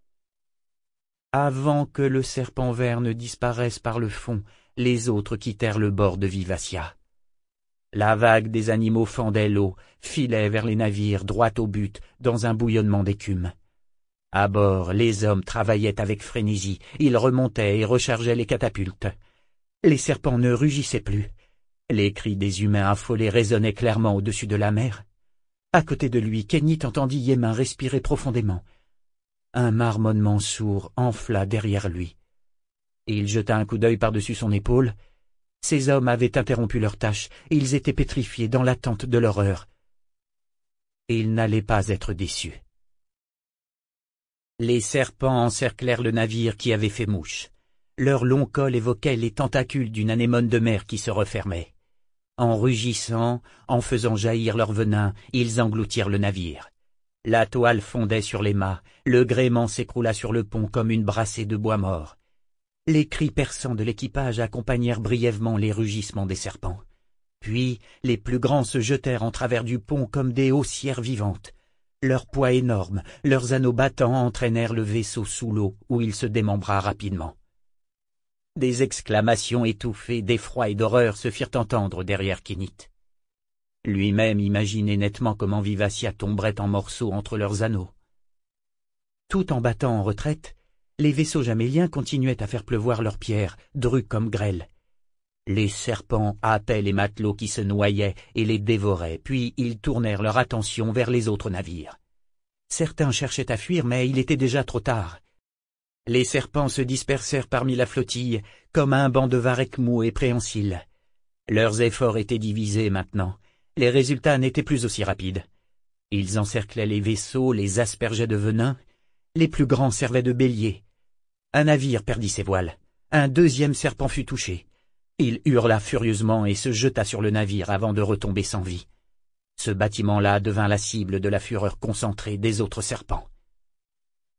Avant que le serpent vert ne disparaisse par le fond, les autres quittèrent le bord de Vivacia. La vague des animaux fendait l'eau, filait vers les navires droit au but, dans un bouillonnement d'écume. À bord, les hommes travaillaient avec frénésie, ils remontaient et rechargeaient les catapultes. Les serpents ne rugissaient plus. Les cris des humains affolés résonnaient clairement au-dessus de la mer. À côté de lui, Kénit entendit Yémin respirer profondément. Un marmonnement sourd enfla derrière lui. Il jeta un coup d'œil par-dessus son épaule. Ces hommes avaient interrompu leur tâche, ils étaient pétrifiés dans l'attente de leur heure. Ils n'allaient pas être déçus. Les serpents encerclèrent le navire qui avait fait mouche. Leur long col évoquait les tentacules d'une anémone de mer qui se refermait. En rugissant, en faisant jaillir leur venin, ils engloutirent le navire. La toile fondait sur les mâts, le gréement s'écroula sur le pont comme une brassée de bois mort. Les cris perçants de l'équipage accompagnèrent brièvement les rugissements des serpents. Puis, les plus grands se jetèrent en travers du pont comme des haussières vivantes. Leur poids énorme, leurs anneaux battants entraînèrent le vaisseau sous l'eau où il se démembra rapidement. Des exclamations étouffées d'effroi et d'horreur se firent entendre derrière Kénit. Lui-même imaginait nettement comment Vivacia tomberait en morceaux entre leurs anneaux. Tout en battant en retraite, les vaisseaux jaméliens continuaient à faire pleuvoir leurs pierres, drues comme grêle. Les serpents happaient les matelots qui se noyaient et les dévoraient, puis ils tournèrent leur attention vers les autres navires. Certains cherchaient à fuir, mais il était déjà trop tard. Les serpents se dispersèrent parmi la flottille, comme un banc de varechs mous et préhensiles. Leurs efforts étaient divisés maintenant. Les résultats n'étaient plus aussi rapides. Ils encerclaient les vaisseaux, les aspergeaient de venin. Les plus grands servaient de béliers. Un navire perdit ses voiles. Un deuxième serpent fut touché. Il hurla furieusement et se jeta sur le navire avant de retomber sans vie. Ce bâtiment-là devint la cible de la fureur concentrée des autres serpents.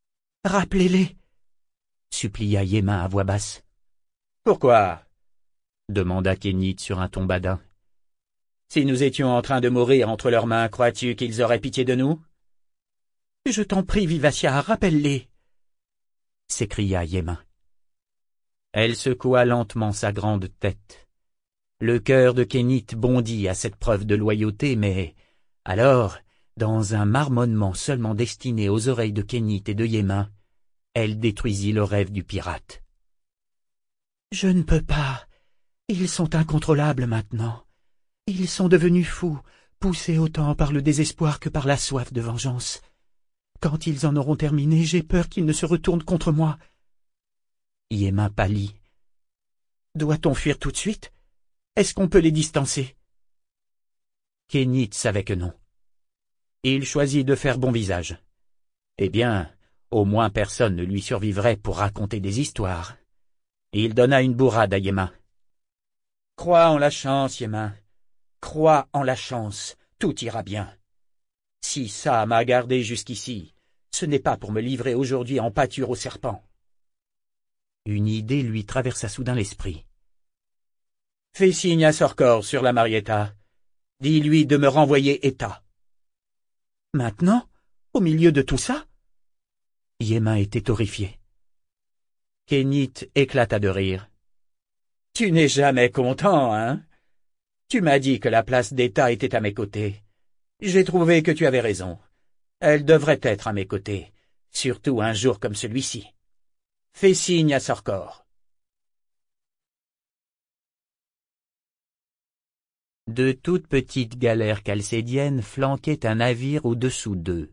Rappelez-les, supplia Yémin à voix basse. Pourquoi? Demanda Kénit sur un ton badin. Si nous étions en train de mourir entre leurs mains, crois-tu qu'ils auraient pitié de nous? Je t'en prie, Vivassia, rappelle-les, s'écria Yémin. Elle secoua lentement sa grande tête. Le cœur de Kénit bondit à cette preuve de loyauté, mais alors, dans un marmonnement seulement destiné aux oreilles de Kénit et de Yémin, elle détruisit le rêve du pirate. Je ne peux pas. Ils sont incontrôlables maintenant. Ils sont devenus fous, poussés autant par le désespoir que par la soif de vengeance. Quand ils en auront terminé, j'ai peur qu'ils ne se retournent contre moi. Yémin pâlit. Doit-on fuir tout de suite? Est-ce qu'on peut les distancer? Kénit savait que non. Il choisit de faire bon visage. Eh bien, au moins personne ne lui survivrait pour raconter des histoires. Il donna une bourrade à Yémin. Crois en la chance, Yémin. Crois en la chance, tout ira bien. Si ça m'a gardé jusqu'ici, ce n'est pas pour me livrer aujourd'hui en pâture au serpent. Une idée lui traversa soudain l'esprit. Fais signe à Sorcor sur la Marietta. Dis-lui de me renvoyer État. Maintenant, au milieu de tout ça? Yémin était horrifié. Kénit éclata de rire. Tu n'es jamais content, hein? Tu m'as dit que la place d'État était à mes côtés. J'ai trouvé que tu avais raison. Elle devrait être à mes côtés, surtout un jour comme celui-ci. Fais signe à Sorcor. De toutes petites galères chalcédiennes flanquaient un navire au-dessous d'eux.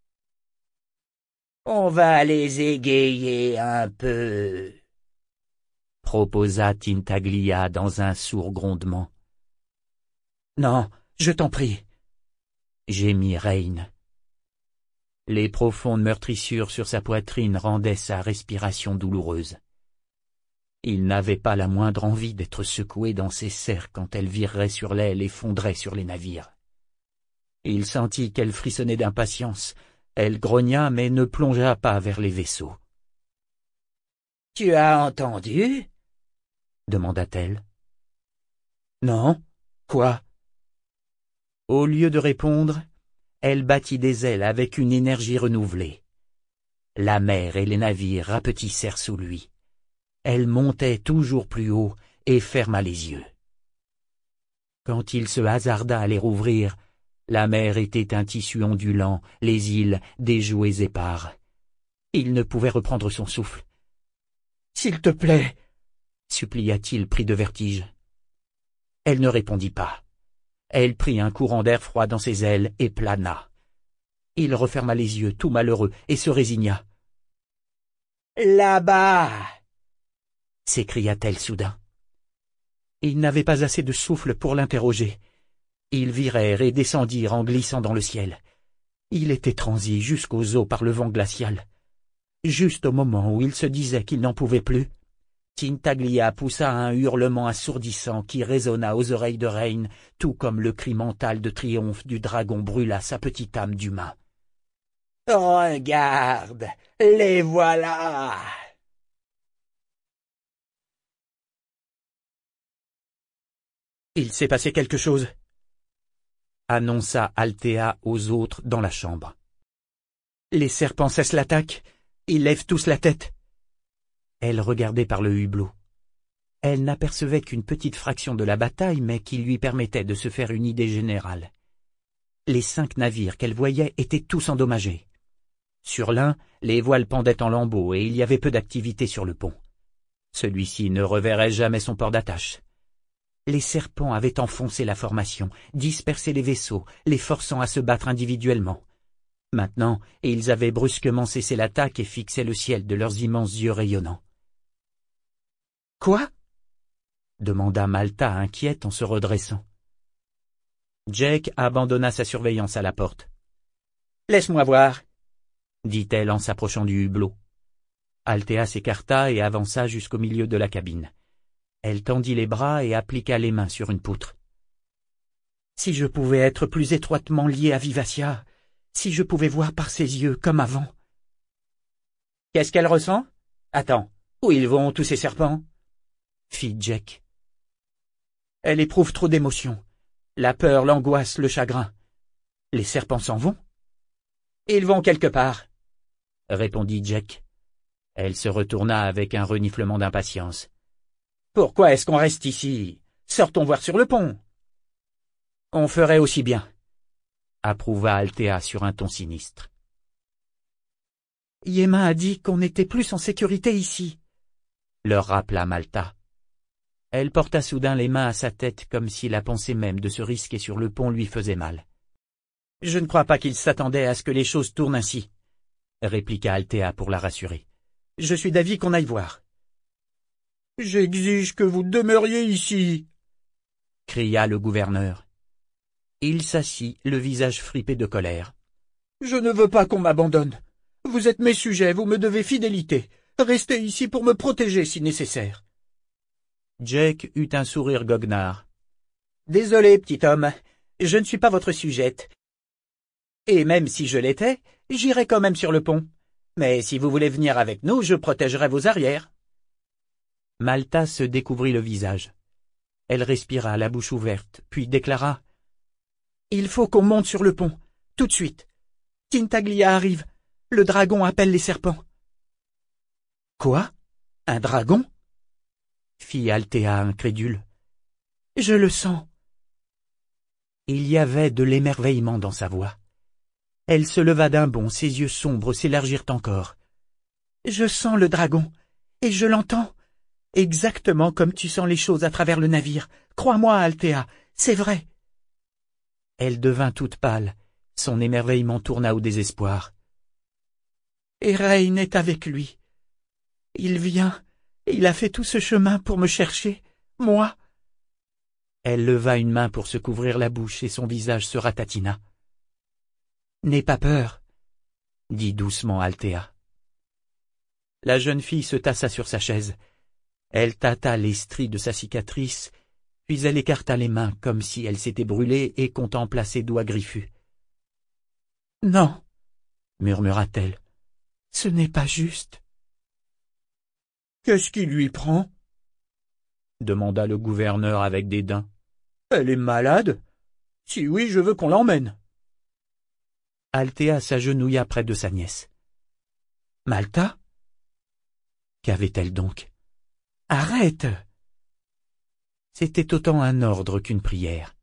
« On va les égayer un peu », proposa Tintaglia dans un sourd grondement. « Non, je t'en prie », gémit Reine. Les profondes meurtrissures sur sa poitrine rendaient sa respiration douloureuse. Il n'avait pas la moindre envie d'être secoué dans ses serres quand elle virerait sur l'aile et fondrait sur les navires. Il sentit qu'elle frissonnait d'impatience. Elle grogna mais ne plongea pas vers les vaisseaux. « Tu as entendu » demanda-t-elle. « Non, quoi ?» Au lieu de répondre, elle battit des ailes avec une énergie renouvelée. La mer et les navires rapetissèrent sous lui. Elle montait toujours plus haut et ferma les yeux. Quand il se hasarda à les rouvrir, la mer était un tissu ondulant, les îles des jouets épars. Il ne pouvait reprendre son souffle. « S'il te plaît » supplia-t-il pris de vertige. Elle ne répondit pas. Elle prit un courant d'air froid dans ses ailes et plana. Il referma les yeux, tout malheureux, et se résigna. « Là-bas » s'écria-t-elle soudain. Il n'avait pas assez de souffle pour l'interroger. Ils virèrent et descendirent en glissant dans le ciel. Il était transi jusqu'aux os par le vent glacial. Juste au moment où il se disait qu'il n'en pouvait plus, Tintaglia poussa un hurlement assourdissant qui résonna aux oreilles de Reine, tout comme le cri mental de triomphe du dragon brûla sa petite âme d'humain. « Regarde, les voilà !» « Il s'est passé quelque chose » annonça Althea aux autres dans la chambre. « Les serpents cessent l'attaque, ils lèvent tous la tête. » Elle regardait par le hublot. Elle n'apercevait qu'une petite fraction de la bataille, mais qui lui permettait de se faire une idée générale. Les 5 navires qu'elle voyait étaient tous endommagés. Sur l'un, les voiles pendaient en lambeaux et il y avait peu d'activité sur le pont. Celui-ci ne reverrait jamais son port d'attache. Les serpents avaient enfoncé la formation, dispersé les vaisseaux, les forçant à se battre individuellement. Maintenant, ils avaient brusquement cessé l'attaque et fixaient le ciel de leurs immenses yeux rayonnants. « Quoi ?» demanda Malta inquiète en se redressant. Jake abandonna sa surveillance à la porte. « Laisse-moi voir » dit-elle en s'approchant du hublot. Althea s'écarta et avança jusqu'au milieu de la cabine. Elle tendit les bras et appliqua les mains sur une poutre. « Si je pouvais être plus étroitement lié à Vivassia, si je pouvais voir par ses yeux comme avant. » Qu'est-ce qu'elle ressent? Attends, où ils vont tous ces serpents? Fit Jack. Elle éprouve trop d'émotions. La peur, l'angoisse, le chagrin. Les serpents s'en vont? Ils vont quelque part, répondit Jack. Elle se retourna avec un reniflement d'impatience. Pourquoi est-ce qu'on reste ici? Sortons voir sur le pont. On ferait aussi bien, approuva Althea sur un ton sinistre. Yéma a dit qu'on était plus en sécurité ici, leur rappela Malta. Elle porta soudain les mains à sa tête comme si la pensée même de se risquer sur le pont lui faisait mal. Je ne crois pas qu'il s'attendait à ce que les choses tournent ainsi, répliqua Althea pour la rassurer. Je suis d'avis qu'on aille voir. J'exige que vous demeuriez ici, cria le gouverneur. Il s'assit, le visage fripé de colère. Je ne veux pas qu'on m'abandonne. Vous êtes mes sujets, vous me devez fidélité. Restez ici pour me protéger si nécessaire. Jack eut un sourire goguenard. Désolé, petit homme, je ne suis pas votre sujette. Et même si je l'étais, j'irai quand même sur le pont. Mais si vous voulez venir avec nous, je protégerai vos arrières. Malta se découvrit le visage. Elle respira, la bouche ouverte, puis déclara « Il faut qu'on monte sur le pont, tout de suite. Tintaglia arrive. Le dragon appelle les serpents. »« Quoi? Un dragon ?» fit Althea incrédule. « Je le sens. » Il y avait de l'émerveillement dans sa voix. Elle se leva d'un bond, ses yeux sombres s'élargirent encore. « Je sens le dragon, et je l'entends. Exactement comme tu sens les choses à travers le navire. Crois-moi, Althea, c'est vrai. » Elle devint toute pâle, son émerveillement tourna au désespoir. « Erayn est avec lui. Il vient, il a fait tout ce chemin pour me chercher, moi. » Elle leva une main pour se couvrir la bouche et son visage se ratatina. « N'aie pas peur, » dit doucement Althea. La jeune fille se tassa sur sa chaise. Elle tâta les stries de sa cicatrice, puis elle écarta les mains comme si elle s'était brûlée et contempla ses doigts griffus. « Non, » murmura-t-elle, « ce n'est pas juste. »« Qu'est-ce qui lui prend ?» demanda le gouverneur avec dédain. « Elle est malade? Si oui, je veux qu'on l'emmène. » Althea s'agenouilla près de sa nièce. « Malta? Qu'avait-elle donc? Arrête !» C'était autant un ordre qu'une prière.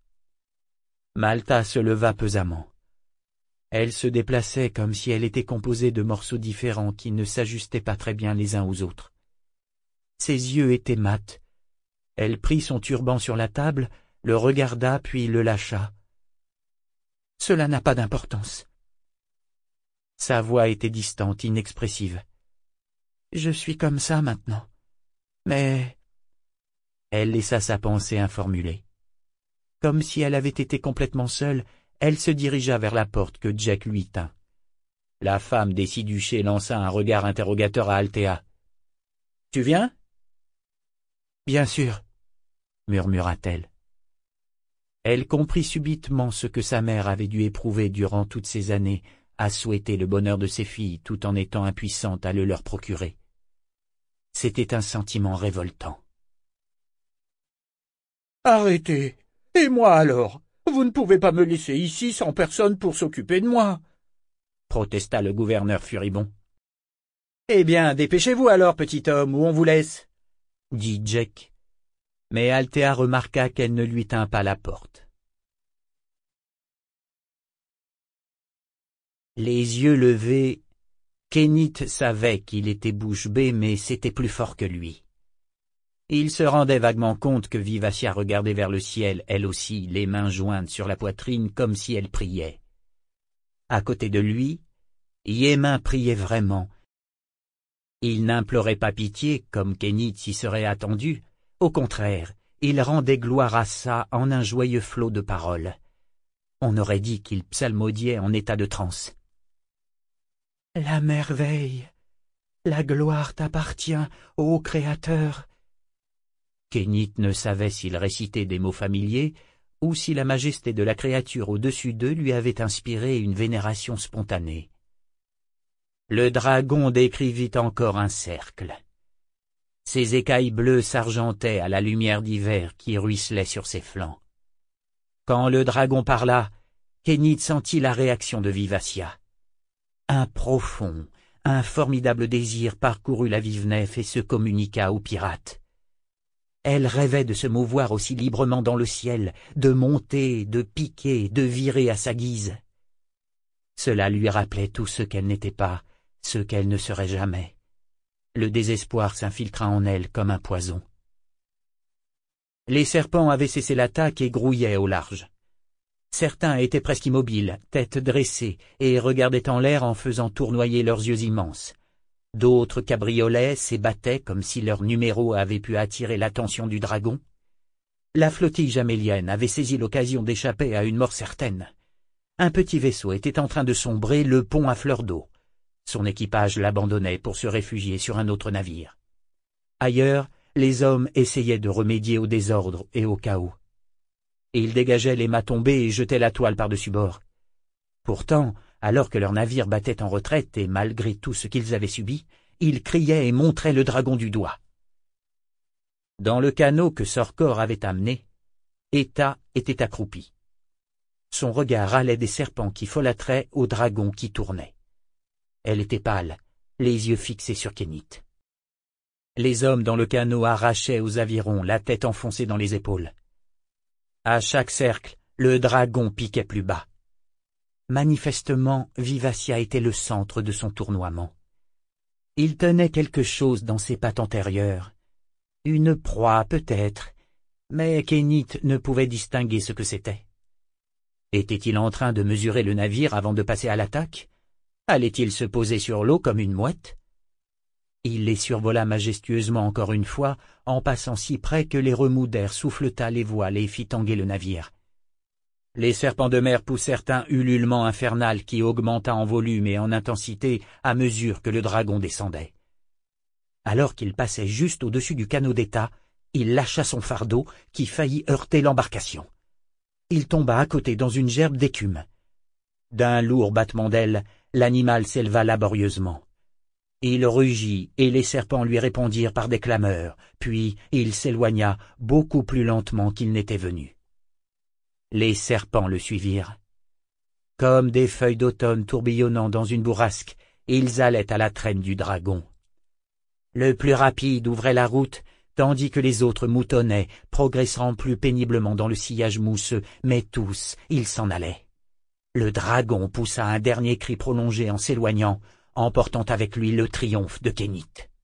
Malta se leva pesamment. Elle se déplaçait comme si elle était composée de morceaux différents qui ne s'ajustaient pas très bien les uns aux autres. Ses yeux étaient mats. Elle prit son turban sur la table, le regarda puis le lâcha. « Cela n'a pas d'importance. » Sa voix était distante, inexpressive. « Je suis comme ça maintenant. Mais... » Elle laissa sa pensée informulée. Comme si elle avait été complètement seule, elle se dirigea vers la porte que Jack lui tint. La femme des six duchés lança un regard interrogateur à Althea. « Tu viens ?»« Bien sûr, » murmura-t-elle. Elle comprit subitement ce que sa mère avait dû éprouver durant toutes ces années, à souhaiter le bonheur de ses filles tout en étant impuissante à le leur procurer. C'était un sentiment révoltant. « Arrêtez. Et moi alors? Vous ne pouvez pas me laisser ici sans personne pour s'occuper de moi, » protesta le gouverneur furibond. « Eh bien, dépêchez-vous alors, petit homme, ou on vous laisse, » dit Jack. Mais Althea remarqua qu'elle ne lui tint pas la porte. Les yeux levés, Kénith savait qu'il était bouche bée, mais c'était plus fort que lui. Il se rendait vaguement compte que Vivacia regardait vers le ciel, elle aussi, les mains jointes sur la poitrine comme si elle priait. À côté de lui, Yémin priait vraiment. Il n'implorait pas pitié, comme Kénith s'y serait attendu. Au contraire, il rendait gloire à ça en un joyeux flot de paroles. On aurait dit qu'il psalmodiait en état de transe. « La merveille, la gloire t'appartient, ô Créateur. » Kénith ne savait s'il récitait des mots familiers ou si la majesté de la créature au-dessus d'eux lui avait inspiré une vénération spontanée. Le dragon décrivit encore un cercle. Ses écailles bleues s'argentaient à la lumière d'hiver qui ruisselait sur ses flancs. Quand le dragon parla, Kénit sentit la réaction de Vivacia. Un profond, un formidable désir parcourut la vive nef et se communiqua au pirate. Elle rêvait de se mouvoir aussi librement dans le ciel, de monter, de piquer, de virer à sa guise. Cela lui rappelait tout ce qu'elle n'était pas, ce qu'elle ne serait jamais. Le désespoir s'infiltra en elle comme un poison. Les serpents avaient cessé l'attaque et grouillaient au large. Certains étaient presque immobiles, tête dressée, et regardaient en l'air en faisant tournoyer leurs yeux immenses. D'autres cabriolaient, s'ébattaient comme si leur numéro avait pu attirer l'attention du dragon. La flottille jamélienne avait saisi l'occasion d'échapper à une mort certaine. Un petit vaisseau était en train de sombrer, le pont à fleur d'eau. Son équipage l'abandonnait pour se réfugier sur un autre navire. Ailleurs, les hommes essayaient de remédier au désordre et au chaos. Ils dégageaient les mâts tombés et jetaient la toile par-dessus bord. Pourtant, alors que leur navire battait en retraite et malgré tout ce qu'ils avaient subi, ils criaient et montraient le dragon du doigt. Dans le canot que Sorkor avait amené, Eta était accroupi. Son regard allait des serpents qui folâtraient au dragon qui tournait. Elle était pâle, les yeux fixés sur Kénit. Les hommes dans le canot arrachaient aux avirons, la tête enfoncée dans les épaules. À chaque cercle, le dragon piquait plus bas. Manifestement, Vivacia était le centre de son tournoiement. Il tenait quelque chose dans ses pattes antérieures. Une proie peut-être, mais Kénit ne pouvait distinguer ce que c'était. Était-il en train de mesurer le navire avant de passer à l'attaque? Allait-il se poser sur l'eau comme une mouette? Il les survola majestueusement encore une fois, en passant si près que les remous d'air souffleta les voiles et fit tanguer le navire. Les serpents de mer poussèrent un ululement infernal qui augmenta en volume et en intensité à mesure que le dragon descendait. Alors qu'il passait juste au-dessus du canot d'Eta, il lâcha son fardeau qui faillit heurter l'embarcation. Il tomba à côté dans une gerbe d'écume. D'un lourd battement d'ailes, l'animal s'éleva laborieusement. Il rugit et les serpents lui répondirent par des clameurs, puis il s'éloigna beaucoup plus lentement qu'il n'était venu. Les serpents le suivirent. Comme des feuilles d'automne tourbillonnant dans une bourrasque, ils allaient à la traîne du dragon. Le plus rapide ouvrait la route, tandis que les autres moutonnaient, progressant plus péniblement dans le sillage mousseux, mais tous, ils s'en allaient. Le dragon poussa un dernier cri prolongé en s'éloignant, emportant avec lui le triomphe de Kénit.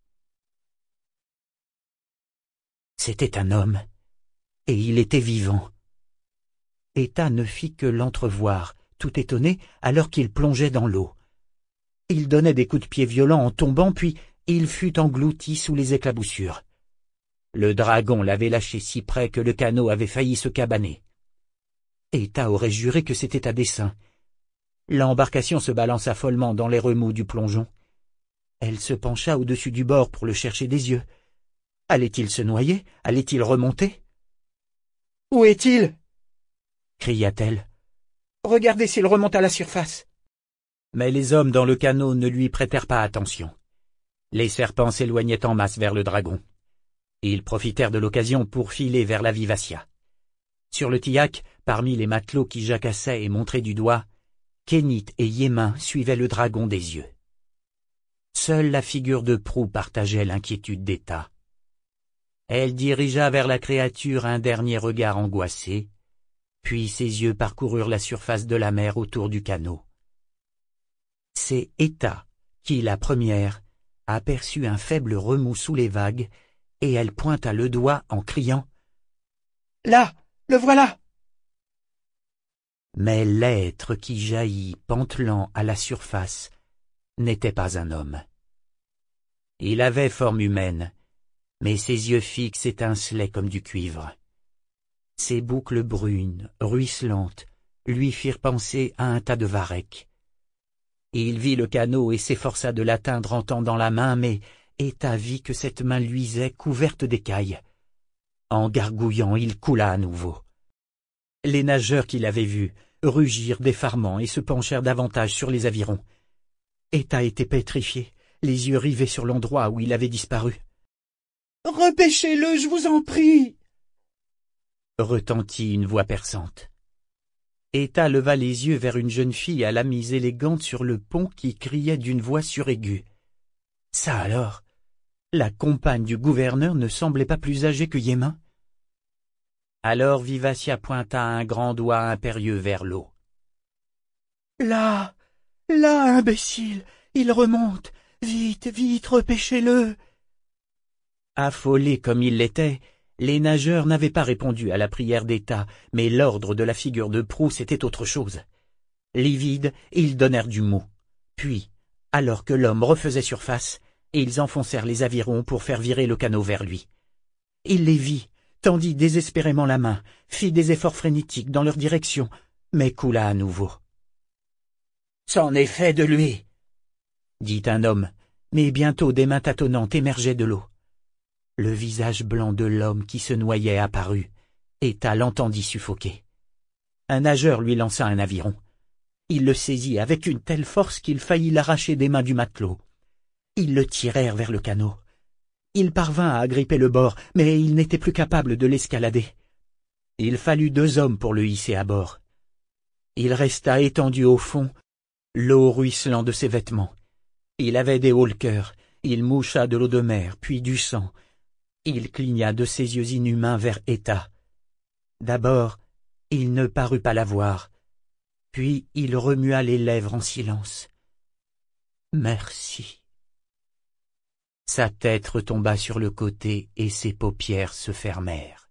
C'était un homme, et il était vivant. Eta ne fit que l'entrevoir, tout étonné, alors qu'il plongeait dans l'eau. Il donnait des coups de pied violents en tombant, puis il fut englouti sous les éclaboussures. Le dragon l'avait lâché si près que le canot avait failli se cabaner. Eta aurait juré que c'était à dessein. L'embarcation se balança follement dans les remous du plongeon. Elle se pencha au-dessus du bord pour le chercher des yeux. Allait-il se noyer? Allait-il remonter? « Où est-il » cria-t-elle. « Regardez s'il remonte à la surface. » Mais les hommes dans le canot ne lui prêtèrent pas attention. Les serpents s'éloignaient en masse vers le dragon. Ils profitèrent de l'occasion pour filer vers la Vivacia. Sur le tillac, parmi les matelots qui jacassaient et montraient du doigt, Kénit et Yémin suivaient le dragon des yeux. Seule la figure de proue partageait l'inquiétude d'Eta. Elle dirigea vers la créature un dernier regard angoissé, puis ses yeux parcoururent la surface de la mer autour du canot. C'est Eta qui, la première, aperçut un faible remous sous les vagues, et elle pointa le doigt en criant « Là, le voilà !» Mais l'être qui jaillit, pantelant à la surface, n'était pas un homme. Il avait forme humaine, mais ses yeux fixes étincelaient comme du cuivre. Ses boucles brunes, ruisselantes, lui firent penser à un tas de varechs. Il vit le canot et s'efforça de l'atteindre en tendant la main, mais Eta vit que cette main luisait couverte d'écailles. En gargouillant, il coula à nouveau. Les nageurs qui l'avaient vu rugirent d'effarement et se penchèrent davantage sur les avirons. Eta était pétrifié, les yeux rivés sur l'endroit où il avait disparu. « Repêchez-le, je vous en prie !» retentit une voix perçante. Eta leva les yeux vers une jeune fille à la mise élégante sur le pont qui criait d'une voix suraiguë. Ça alors, la compagne du gouverneur ne semblait pas plus âgée que Yémin. Alors Vivacia pointa un grand doigt impérieux vers l'eau. « Là, là, imbécile, il remonte, vite, vite, repêchez-le !» Affolés comme ils l'étaient, les nageurs n'avaient pas répondu à la prière d'Eta, mais l'ordre de la figure de proue c'était autre chose. Livides, ils donnèrent du mot. Puis, alors que l'homme refaisait surface, ils enfoncèrent les avirons pour faire virer le canot vers lui. Il les vit, tendit désespérément la main, fit des efforts frénétiques dans leur direction, mais coula à nouveau. « C'en est fait de lui !» dit un homme, mais bientôt des mains tâtonnantes émergeaient de l'eau. Le visage blanc de l'homme qui se noyait apparut. Eta l'entendit suffoquer. Un nageur lui lança un aviron. Il le saisit avec une telle force qu'il faillit l'arracher des mains du matelot. Ils le tirèrent vers le canot. Il parvint à agripper le bord, mais il n'était plus capable de l'escalader. Il fallut 2 hommes pour le hisser à bord. Il resta étendu au fond, l'eau ruisselant de ses vêtements. Il avait des hauts le cœur, il moucha de l'eau de mer, puis du sang. Il cligna de ses yeux inhumains vers Eta. D'abord, il ne parut pas la voir, puis il remua les lèvres en silence. Merci. Sa tête retomba sur le côté et ses paupières se fermèrent.